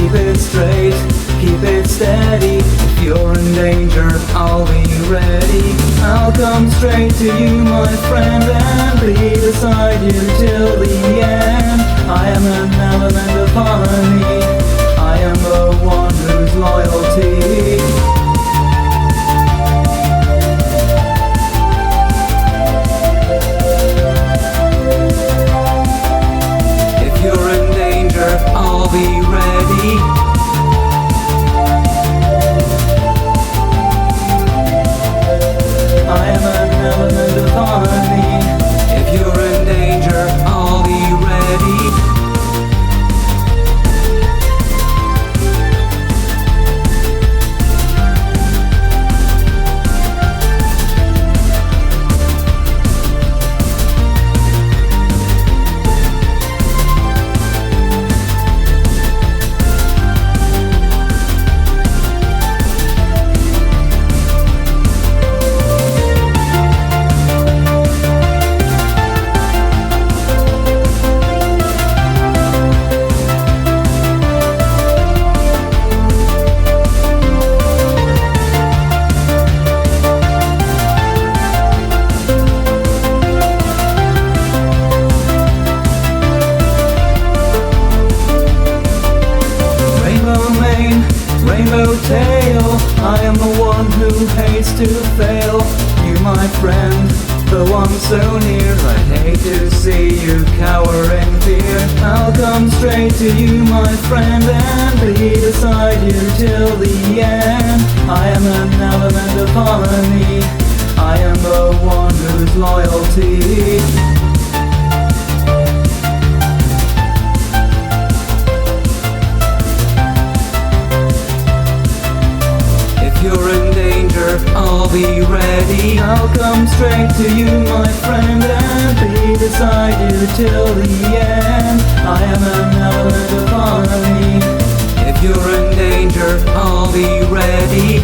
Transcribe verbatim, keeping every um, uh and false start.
Keep it straight, keep it steady. If you're in danger, I'll be ready. I'll come straight to you, my friend, and be beside you till the end. I am an element of harmony. I am the one whose loyalty. If you're in danger, I'll be ready. I am an element of harmony. If you're in danger, I'll be ready. Rainbow tail, I am the one who hates to fail. You, my friend, though I'm so near, I'd hate to see you cower in fear. I'll come straight to you, my friend, and be beside you till the end. I am an element of harmony. I am the one whose loyalty. If you're in danger, I'll be ready. I'll come straight to you, my friend, and be beside you till the end. I am an element of harmony. If you're in danger, I'll be ready.